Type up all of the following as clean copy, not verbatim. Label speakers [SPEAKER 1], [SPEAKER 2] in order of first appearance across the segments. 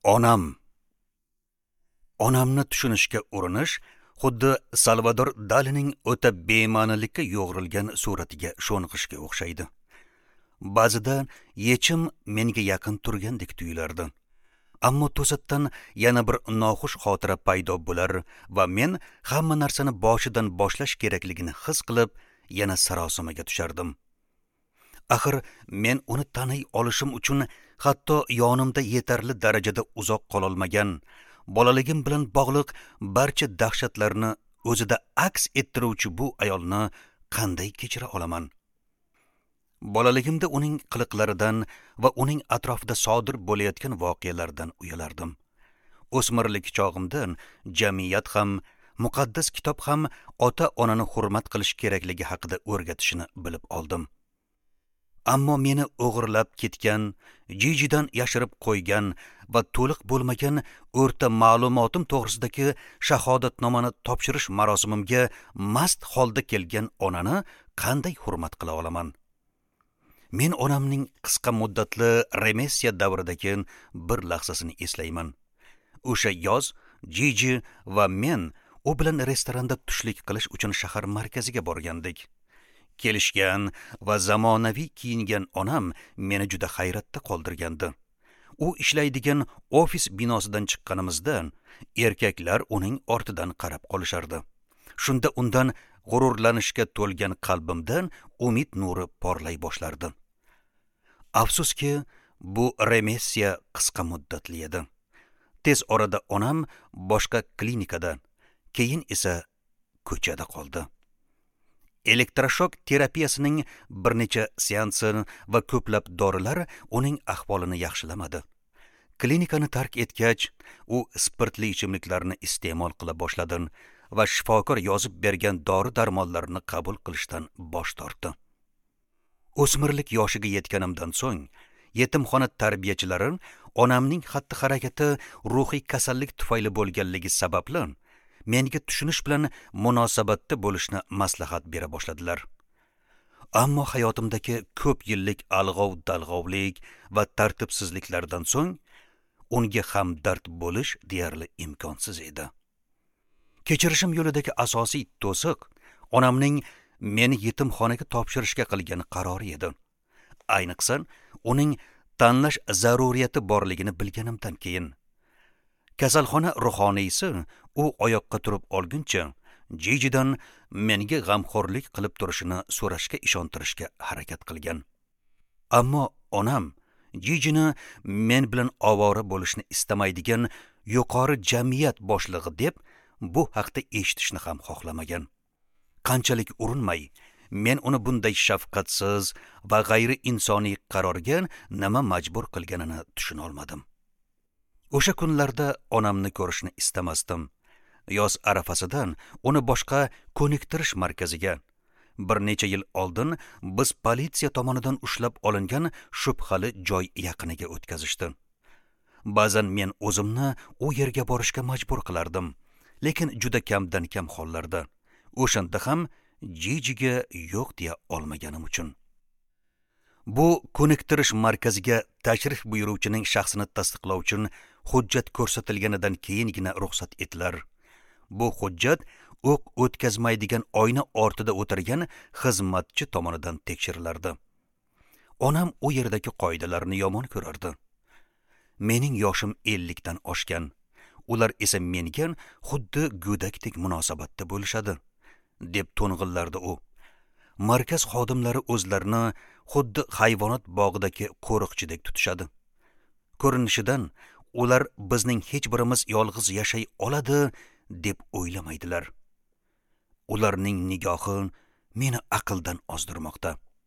[SPEAKER 1] Onam. Onamni tushunishga urinish xuddi Salvador Dalining o'ta bema'nilikka yo'g'rilgan suratiga sho'ng'ishga o'xshaydi. Ba'zida yechim menga yaqin turgandek tuyulardi. Ammo to'satdan yana bir noxush xotira paydo bo'lar va men hamma narsani boshidan boshlash kerakligini his qilib, yana sarosimaga tushardim. Axir men uni taniy olishim uchun hatto yonimda yetarli darajada uzoq qololmagan, bolaligim bilan bog'liq barcha dahshatlarni o'zida aks ettiruvchi bu ayolni qanday kechira olaman? Bolaligimda uning qiliqlaridan va uning atrofida sodir bo'layotgan voqealardan uyalardim. O'smirlik chog'imdan jamiyat ham, muqaddas kitob ham ota-onani hurmat qilish kerakligi haqida o'rgatishini bilib oldim. Ammo meni o'g'irlab ketgan, jijidan yashirib qo'ygan va to'liq bo'lmagan o'rta ma'lumotim to'g'risidagi shahodatnomani topshirish marosimimga mast holda kelgan onani qanday hurmat qila olaman? Men onamning qisqa muddatli remessiya davridagi bir lahzasini eslayman. O'sha yoz Jiji va men u bilan restoranda tushlik qilish uchun shahar markaziga borgandik. Kelishgan va zamonaviy kiyingan onam meni juda hayratda qoldirgandi. U ishlaydigan ofis binosidan chiqqanimizda erkaklar uning ortidan qarab qolishardi. Shunda undan g'ururlanishga to'lgan qalbimdan umid nuri porlay boshlardi. Afsuski, bu remessiya qisqa muddatli edi. Tez orada onam boshqa klinikada, keyin esa ko'chada qoldi. Elektroshok terapiyasining bir necha seansi va ko'plab dorilar uning ahvolini yaxshilamadi. Klinikani tark etgach, u spirtli ichimliklarni iste'mol qila boshladi va shifokor yozib bergan dori-darmonlarni qabul qilishdan bosh tortdi. O'smirlik yoshiga yetganimdan so'ng, yetimxona tarbiyachilari onamning xatti-harakati ruhiy kasallik tufayli bo'lganligi sababli menga tushunish bilan munosabatda bo'lishni maslahat bera boshladilar. Ammo hayotimdagi ko'p yillik alg'ov-dalg'ovlik va tartibsizliklardan so'ng unga hamdard bo'lish deyarli imkonsiz edi. Kechirishim yo'lidagi asosiy to'siq onamning meni yetimxonaga topshirishga qilgan qarori edi. Ayniqsa, uning tanlash zaruriyati borligini bilganimdan keyin. Kasalxona ruhoniysi u oyoqqa turib olguncha Jijidan menga g'amxo'rlik qilib turishini so'rashga ishontirishga harakat qilgan. Ammo onam Jijini men bilan ovora bo'lishni istamaydigan yuqori jamiyat boshlig'i deb bu haqda eshitishni ham xohlamagan. Qanchalik urinmay, men uni bunday shafqatsiz va g'ayri insoniy qarorga nima majbur qilganini tushuna olmadim. O'sha kunlarda onamni ko'rishni istamasdim. Yoz arafasidan uni boshqa ko'niktirish markaziga, bir necha yil oldin biz politsiya tomonidan ushlab olingan shubhali joy yaqiniga o'tkazishdi. Ba'zan men o'zimni u yerga borishga majbur qilardim, lekin juda kamdan kam hollarda. O'shanda ham Jijiga yo'q deya olmaganim uchun. Bu ko'niktirish markaziga tashrif buyuruvchining shaxsini tasdiqlovchi uchun hujjat ko'rsatilganidan keyingina ruxsat etilar. Bu hujjat o'q o'tkazmaydigan oyna ortida o'tirgan xizmatchi tomonidan tekshirilardi. Onam u yerdagi qoidalarni yomon ko'rardi. Mening yoshim 50 dan oshgan. Ular esa menga xuddi go'dakdek munosabatda bo'lishadi, deb to'ng'illardi u. Markaz xodimlari o'zlarini xuddi hayvonot bog'idagi qo'riqchidek tutishadi. Ko'rinishidan ular bizning hech birimiz yolg'iz yashay oladi deb o'ylamaydilar. Ularning nigohi meni aqldan ozdirmoqda.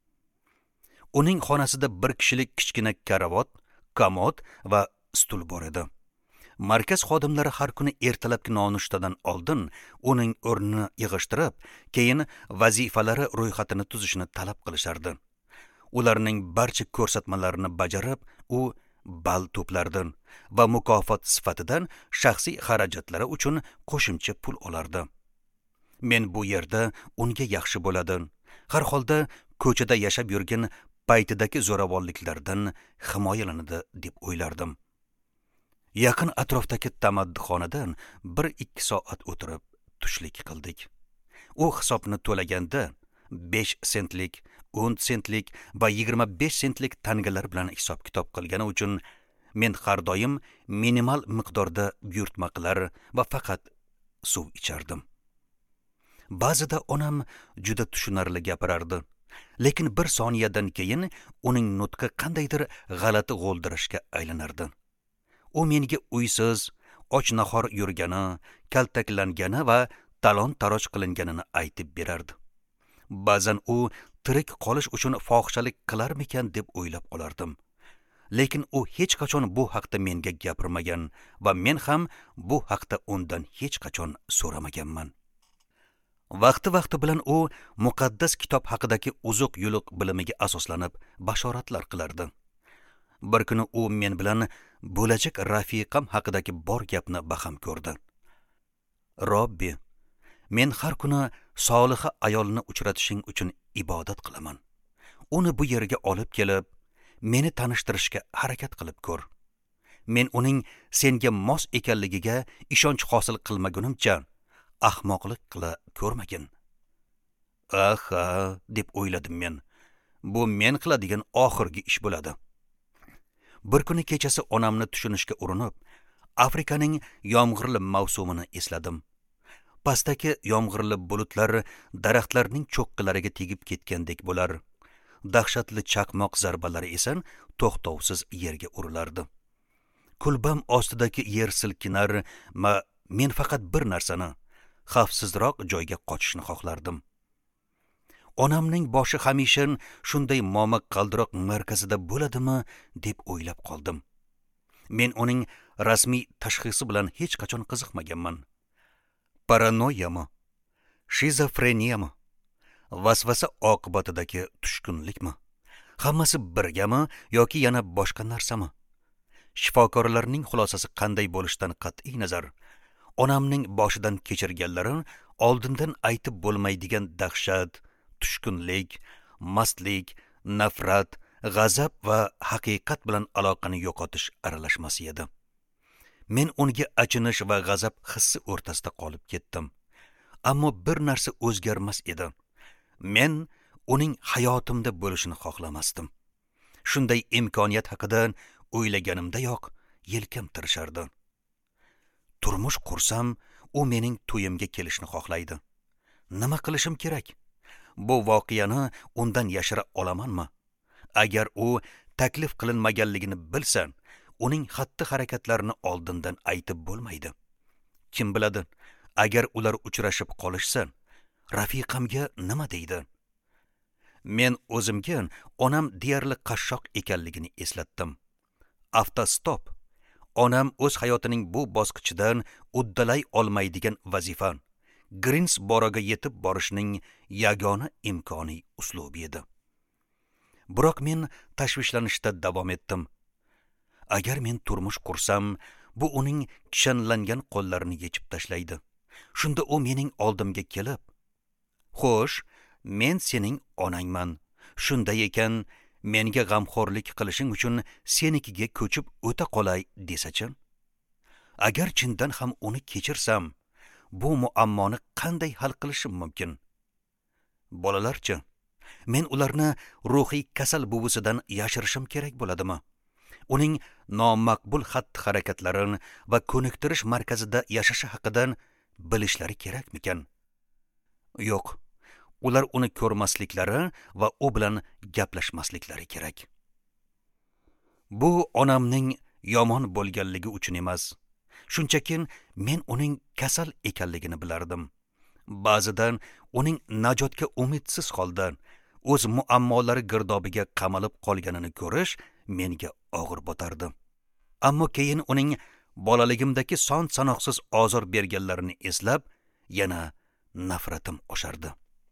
[SPEAKER 1] Uning xonasida bir kishilik kichkina karavot, komod va stul bor edi. Markaz xodimlari har kuni ertalabki nonushtadan oldin uning o'rnini yig'ishtirib, keyin vazifalari ro'yxatini tuzishni talab qilishardi. Ularning barcha ko'rsatmalarini bajarib, u ball to'plardi va mukofot sifatidan shaxsiy xarajatlari uchun qo'shimcha pul olardi. Men bu yerda unga yaxshi bo'ladi. Har holda ko'chada yashab yurgan paytidagi zo'ravonliklardan himoyalanadi deb o'ylardim. Yaqin atrofdagi tamaddixonadan 1-2 soat o'tirib tushlik qildik. U hisobni to'laganda 5 sentlik, 10 sentlik va 25 sentlik tangalar bilan hisob-kitob qilgani uchun men har doim minimal miqdorda buyurtma qilar va faqat suv ichardim. Ba'zida onam juda tushunarli gapirardi, lekin bir soniyadan keyin uning nutqi qandaydir g'alati g'o'ldirishga aylanardi. U menga uysiz, och-nahor yurgani, kaltaklangani va talon-taroj qilinganini aytib berardi. Ba'zan u tirik qolish uchun fohishalik qilarmikan deb o'ylab qolardim. Lekin u hech qachon bu haqda menga gapirmagan va men ham bu haqda undan hech qachon so'ramaganman. Vaqti bilan u muqaddas kitob haqidagi uzuq-yuluq bilimiga asoslanib bashoratlar qilardi. Bir kuni u men bilan bo'lajak rafiqam haqidagi bor gapni baham ko'rdi. Robbi, men har kuni soliha ayolni uchratishing uchun ibodat qilaman. Uni bu yerga olib kelib, meni tanishtirishga harakat qilib ko'r. Men uning senga mos ekanligiga ishonch hosil qilmagunimcha ahmoqlik qila ko'rmagin. Aha, deb o'yladim men. Bu men qiladigan oxirgi ish bo'ladi. Bir kuni kechasi onamni tushunishga urinib, Afrikaning yomg'irli mavsumini esladim. Pastdagi yomg'irli bulutlar daraxtlarning cho'qqilariga tegib ketgandek bo'lar. Dahshatli chaqmoq zarbalari esa to'xtovsiz yerga urilardi. Kulbam ostidagi yer silkinar va men faqat bir narsani, xavfsizroq joyga qochishni xohlardim. Onamning boshi hamisha shunday momiq qaldiroq markazida bo'ladimi deb o'ylab qoldim. Men uning rasmiy tashxisi bilan hech qachon qiziqmaganman. Paranoyami? Shizofreniyami? Vasvasa oqibatidagi tushkunlikmi? Hammasi birgami yoki yana boshqa narsami? Shifokorlarning xulosasi qanday bo'lishidan qat'iy nazar, onamning boshidan kechirganlari oldindan aytib bo'lmaydigan dahshat, tushkunlik, mastlik, nafrat, g'azab va haqiqat bilan aloqani yo'qotish aralashmasi edi. Men unga achinish va g'azab hissi o'rtasida qolib ketdim. Ammo bir narsa o'zgarmas edi. Men uning hayotimda bo'lishini xohlamasdim. Shunday imkoniyat haqida o'ylaganimdayoq yelkam tirishardi. Turmush qursam, u mening to'yimga kelishni xohlaydi. Nima qilishim kerak? Bu voqeani undan yashira olamanmi? Agar u taklif qilinmaganligini bilsan, uning xatti-harakatlarini oldindan aytib bo'lmaydi. Kim biladi, agar ular uchrashib qolishsa, rafiqamga nima deydi? Men o'zimga onam deyarli qashshoq ekanligini eslatdim. Avtostop. Onam o'z hayotining bu bosqichidan uddalay olmaydigan vazifa, Greensboroga yetib borishning yagona imkoniy uslubi edi. Biroq men tashvishlanishda davom etdim. Agar men turmush qursam, bu uning kishanlangan qo'llarini yechib tashlaydi. Shunda u mening oldimga kelib, "Xo'sh, men sening onangman. Shunday ekan, menga g'amxo'rlik qilishing uchun senikiga ko'chib o'ta qolay" desachi? Agar chindan ham uni kechirsam, bu muammoni qanday hal qilishim mumkin? Bolalarchi, men ularni ruhiy kasal buvisidan yashirishim kerak bo'ladimi? Uning nomaqbul xatti-harakatlarini va ko'niktirish markazida yashashi haqidan bilishlari kerakmikan? Yo'q, ular uni ko'rmasliklari va u bilan gaplashmasliklari kerak. Bu onamning yomon bo'lganligi uchun emas, shunchaki men uning kasal ekanligini bilardim. Ba'zidan uning najotga umidsiz holda o'z muammolari girdobiga qamalib qolganini ko'rish menga og'ir botardi. Ammo keyin uning bolaligimdagi son-sanoqsiz ozor berganlarini eslab, yana nafratim oshardi.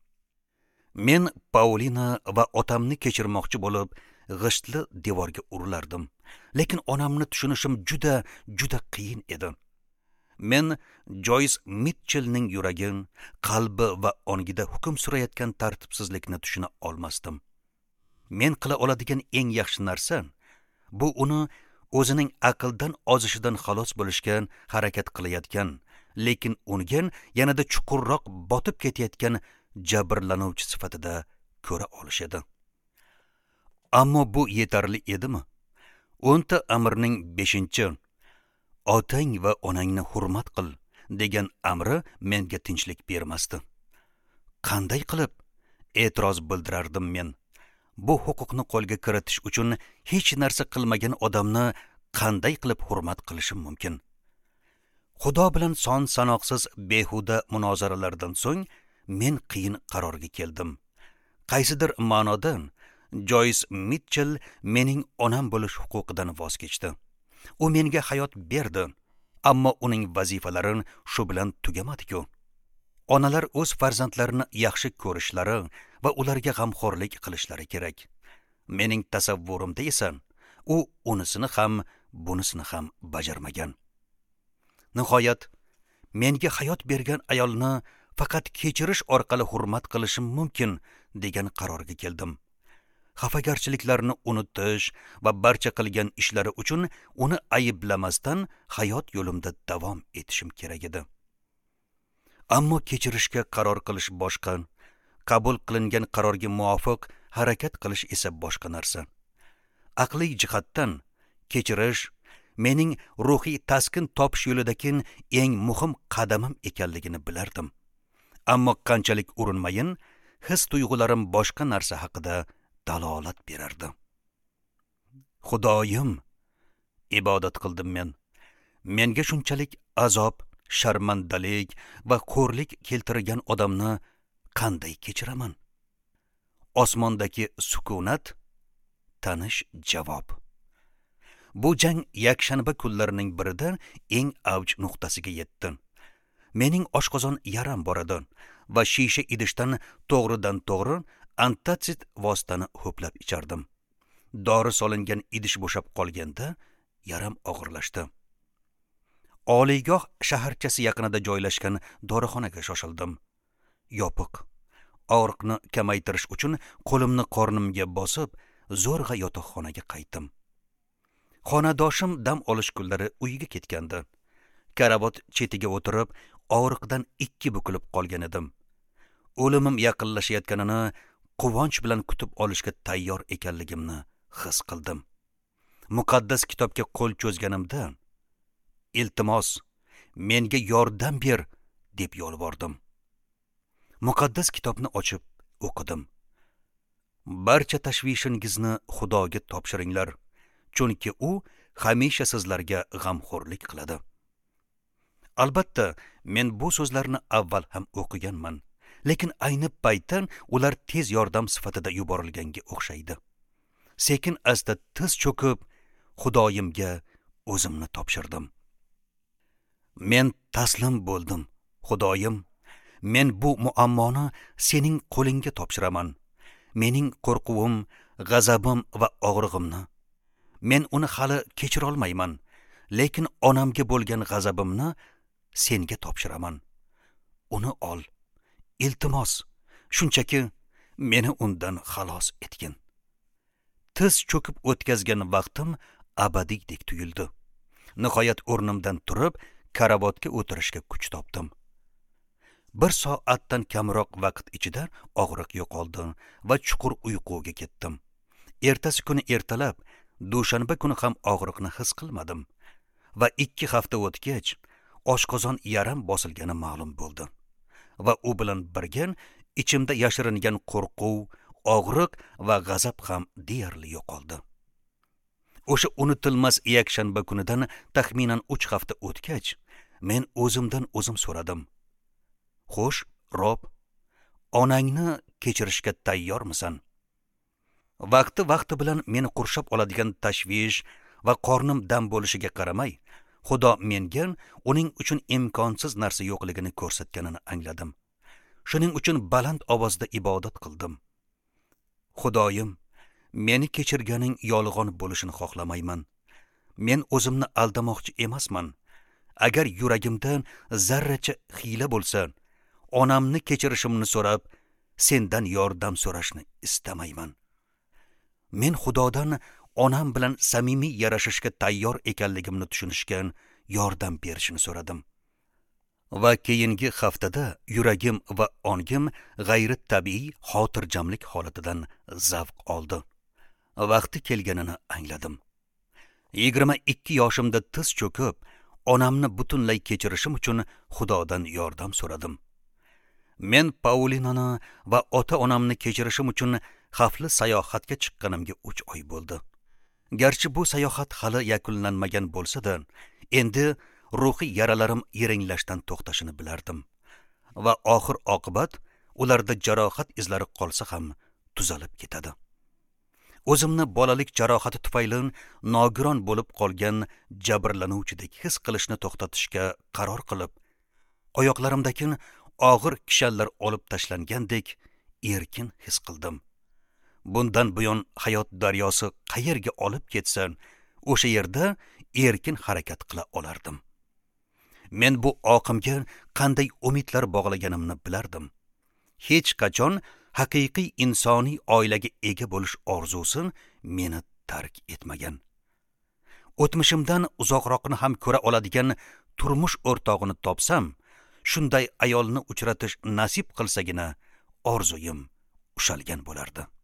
[SPEAKER 1] Men Paulina va otamni kechirmoqchi bo'lib, g'ishtli devorga urilardim. Lekin onamni tushunishim juda qiyin edi. Men Joyce Mitchellning yuragi, qalbi va ongida hukm surayotgan tartibsizlikni tushuna olmasdim. Men qila oladigan eng yaxshi narsa bu uni o'zining aqldan ozishidan xalos bo'lishga harakat qilayotgan, lekin unga yanada chuqurroq botib ketayotgan jabrlanuvchi sifatida ko'ra olishadi. Ammo bu yetarli edimi? 10 amrning 5-chi otang va onangni hurmat qil degan amri menga tinchlik bermasdi. Qanday qilib e'tiroz bildirardim men? Bu huquqni qo'lga kiritish uchun hech narsa qilmagan odamni qanday qilib hurmat qilishim mumkin? Xudo bilan son sanoqsiz behuda munozaralardan so'ng men qiyin qarorga keldim. Qaysidir ma'noda Joyce Mitchell mening onam bo'lish huquqidan voz kechdi. U menga hayot berdi, ammo uning vazifalari shu bilan tugamadi-ku. Onalar o'z farzandlarini yaxshi ko'rishlari va ularga g'amxo'rlik qilishlari kerak. Mening tasavvurimda esa u unisini ham, bunisini ham bajarmagan. Nihoyat menga hayot bergan ayolni faqat kechirish orqali hurmat qilishim mumkin degan qarorga keldim. Xafagarchiliklarni unutish va barcha qilgan ishlari uchun uni ayblamasdan hayot yo'limda davom etishim kerak edi. Ammo kechirishga qaror qilish boshqa, qabul qilingan qarorga muvofiq harakat qilish esa boshqa narsa. Aqliy jihatdan kechirish mening ruhiy taskin topish yo'lidagi eng muhim qadamim ekanligini bilardim. Ammo qanchalik urinmayin, his-tuyg'ularim boshqa narsa haqida dalolat berardi. Xudoyim, ibodat qildim men. Menga shunchalik azob, sharmandalik va xo'rlik keltirgan odamni qanday kechiraman? Osmondagi sukunat, tanish javob. Bu jang yakshanba kunlarining birida eng avj nuqtasiga yetdi. Mening oshqozon yaram bor edi va shisha idishdan to'g'ridan to'g'ri antitsid vositani ho'plab ichardim. Dori solingan idish bo'shab qolganda yaram og'irlashdi. Oliygoh shaharchasi yaqinida joylashgan dorixonaga shoshildim. Yopiq. Og'riqni kamaytirish uchun qo'limni qornimga bosib, zo'rg'a yotoqxonaga qaytdim. Xonadoshim dam olish kunlari uyiga ketgandi. Karavot chetiga o'tirib, og'riqdan 2 bukilib qolgan edim. O'limim yaqinlashayotganini quvonch bilan kutib olishga tayyor ekanligimni his qildim. Muqaddas kitobga qo'l cho'zganimda, iltimos, menga yordam ber deb yolvordim. Muqaddas kitobni ochib o'qidim. Barcha tashvishingizni Xudoga topshiringlar, chunki u hamisha sizlarga g'amxo'rlik qiladi. Albatta, men bu so'zlarni avval ham o'qiganman, lekin ayni paytda ular tez yordam sifatida yuborilganga o'xshaydi. Sekin asta tiz cho'kib, Xudoyimga o'zimni topshirdim. Men taslim bo'ldim. Xudoyim, men bu muammoni sening qo'lingga topshiraman. Mening qo'rquvim, g'azabim va og'rig'imni. Men uni hali kechira olmayman, lekin onamga bo'lgan g'azabimni senga topshiraman. Uni ol. Iltimos, shunchaki meni undan xalos etgin. Tiz cho'kib o'tkazgan vaqtim abadiydek tuyuldi. Nihoyat o'rnimdan turib, karavotga o'tirishga kuch topdim. 1 soatdan kamroq vaqt ichida og'riq yo'qoldi va chuqur uyquga ketdim. Ertasi kuni ertalab, dushanba kuni ham og'riqni his qilmadim va 2 hafta o'tgach, oshqozon yaram bosilgani ma'lum bo'ldi. Va u bilan birga ichimda yashiringan qo'rquv, og'riq va g'azab ham deyarli yo'qoldi. O'sha unutilmas yakshanba kunidan taxminan 3 hafta o'tgach, men o'zimdan o'zim so'radim. Xo'sh, Rob, onangni kechirishga tayyormisan? Vaqti bilan meni qurshab oladigan tashvish va qornim dam bo'lishiga qaramay, Xudo menga uning uchun imkonsiz narsa yo'qligini ko'rsatganini angladim. Shuning uchun baland ovozda ibodat qildim. Xudoyim, meni kechirganing yolg'on bo'lishini xohlamayman. Men o'zimni aldamoqchi emasman. Agar yuragimda zarracha hiyla bo'lsa, onamni kechirishimni so'rab, sendan yordam so'rashni istamayman. Men Xudodan onam bilan samimiy yarashishga tayyor ekanligimni tushunishga yordam berishini so'radim. Va keyingi haftada yuragim va ongim g'ayri tabiiy xotirjamlik holatidan zavq oldi. Vaqti kelganini angladim. 22 yoshimda tiz cho'kib, onamni butunlay kechirishim uchun Xudodan yordam so'radim. Men Paulinani va ota-onamni kechirishim uchun xavfli sayohatga chiqqanimga 3 oy bo'ldi. Garchi bu sayohat hali yakunlanmagan bo'lsa-da, endi ruhiy yaralarim yiringlashdan to'xtashini bilardim va oxir oqibat ularda jarohat izlari qolsa ham tuzalib ketadi. O'zimni bolalik jarohati tufayli nogiron bo'lib qolgan jabrlanuvchidek his qilishni to'xtatishga qaror qilib, oyoqlarimdagi og'ir kishanlar olib tashlangandek erkin his qildim. Bundan buyon hayot daryosi qayerga olib ketsa, o'sha yerda erkin harakat qila olardim. Men bu oqimga qanday umidlar bog'laganimni bilardim. Hech qachon haqiqiy insoniy oilaga ega bo'lish orzusi meni tark etmagan. O'tmishimdan uzoqroqni ham ko'ra oladigan turmush o'rtog'ini topsam, shunday ayolni uchratish nasib qilsagina orzuyim ushalgan bo'lardi.